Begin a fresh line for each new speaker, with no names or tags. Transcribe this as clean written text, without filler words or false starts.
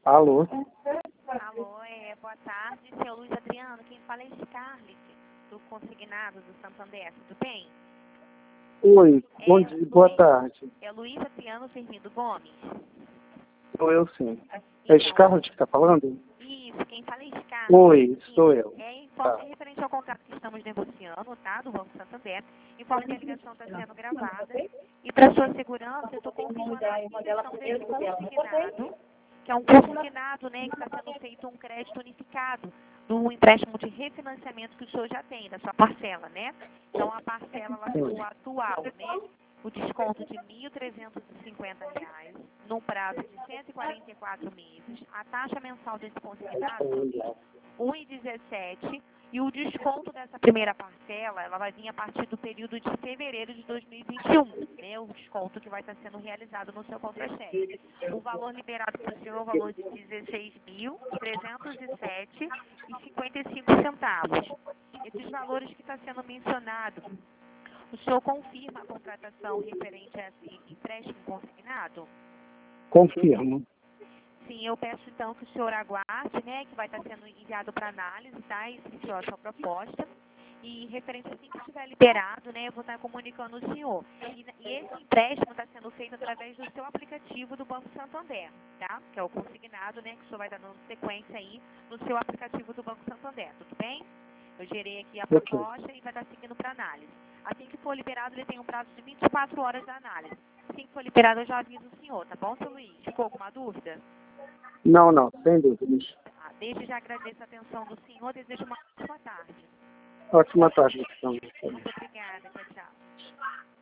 Alô?
Alô, boa tarde, seu Luiz Adriano. Quem fala é Scarlett, do Consignado do Santander. Tudo bem?
Oi, bom dia, boa tarde.
É Luiz Adriano Firmino Gomes?
Sou eu sim. É Scarlett que está falando?
Isso, quem fala é Scarlett.
Oi, sou eu.
Informe referente ao contrato que estamos negociando, tá? Do Banco Santander. Informe que a ligação está sendo gravada. E para sua segurança, eu estou confirmando a aquisição desse consignado, que é um consignado, né, que está sendo feito um crédito unificado do empréstimo de refinanciamento que o senhor já tem, da sua parcela, né? Então, a parcela ela ficou atual, né? O desconto de R$ 1.350, num prazo de 144 meses. A taxa mensal desse consignado R$ 1,17. E o desconto dessa primeira parcela, ela vai vir a partir do período de fevereiro de 2021, né? O desconto que vai estar sendo realizado no seu contra-cheque. O valor liberado para o senhor é o valor de R$ 16.307,55. Esses valores que está sendo mencionado, o senhor confirma a contratação referente a esse empréstimo consignado?
Confirmo.
Sim, eu peço então que o senhor aguarde, né, que vai estar sendo enviado para análise, tá, a sua proposta. E referente assim que estiver liberado, né, eu vou estar comunicando o senhor. E esse empréstimo está sendo feito através do seu aplicativo do Banco Santander, tá? Que é o consignado, né, que o senhor vai estar dando sequência aí no seu aplicativo do Banco Santander, tudo bem? Eu gerei aqui a proposta e vai estar seguindo para análise. Assim que for liberado, ele tem um prazo de 24 horas de análise. Assim que for liberado, eu já aviso o senhor, tá bom, seu Luiz? Ficou alguma dúvida?
Não, sem dúvidas.
Desde já agradeço a atenção do senhor, desejo uma ótima tarde.
Ótima tarde, então.
Muito obrigada, tchau, tchau.